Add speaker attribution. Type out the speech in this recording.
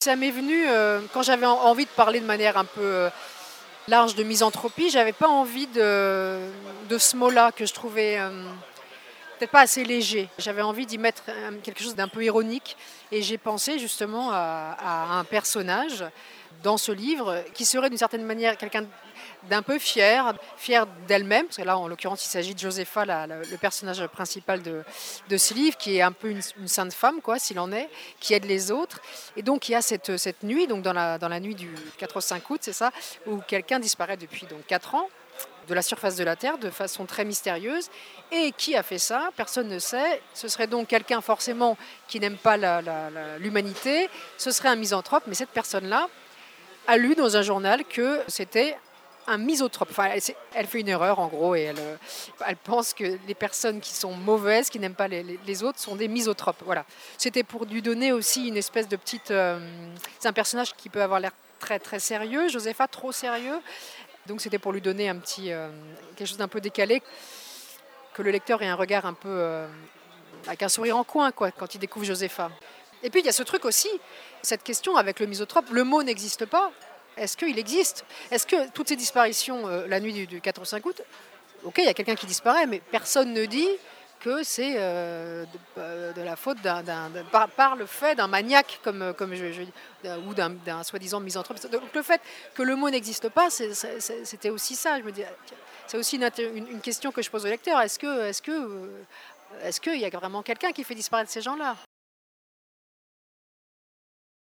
Speaker 1: Ça m'est venu quand j'avais envie de parler de manière un peu large de misanthropie. J'avais pas envie de ce mot-là que je trouvais peut-être pas assez léger. J'avais envie d'y mettre quelque chose d'un peu ironique et j'ai pensé justement à un personnage dans ce livre qui serait d'une certaine manière quelqu'un d'un peu fière d'elle-même, parce que là en l'occurrence il s'agit de Josepha, le personnage principal de ce livre, qui est un peu une sainte femme, quoi, s'il en est, qui aide les autres. Et donc il y a cette nuit, donc dans la nuit du 4 au 5 août, c'est ça, où quelqu'un disparaît depuis donc 4 ans de la surface de la Terre de façon très mystérieuse. Et qui a fait ça? Personne ne sait. Ce serait donc quelqu'un forcément qui n'aime pas l'humanité. Ce serait un misanthrope, mais cette personne-là a lu dans un journal que c'était un misanthrope. Enfin, elle fait une erreur en gros et elle pense que les personnes qui sont mauvaises, qui n'aiment pas les autres, sont des misanthropes. Voilà. C'était pour lui donner aussi une espèce de petite... c'est un personnage qui peut avoir l'air très très sérieux, Josepha trop sérieux. Donc c'était pour lui donner un petit quelque chose d'un peu décalé, que le lecteur ait un regard un peu avec un sourire en coin, quoi, quand il découvre Josepha. Et puis il y a ce truc aussi, cette question avec le misanthrope, le mot n'existe pas. Est-ce qu'il existe? Est-ce que toutes ces disparitions, la nuit du 4 au 5 août, ok, il y a quelqu'un qui disparaît, mais personne ne dit que c'est de la faute par le fait d'un maniaque ou d'un soi-disant misanthrope. Donc le fait que le mot n'existe pas, c'était aussi ça. Je me dis, c'est aussi une question que je pose au lecteur. Est-ce qu'il y a vraiment quelqu'un qui fait disparaître ces gens-là?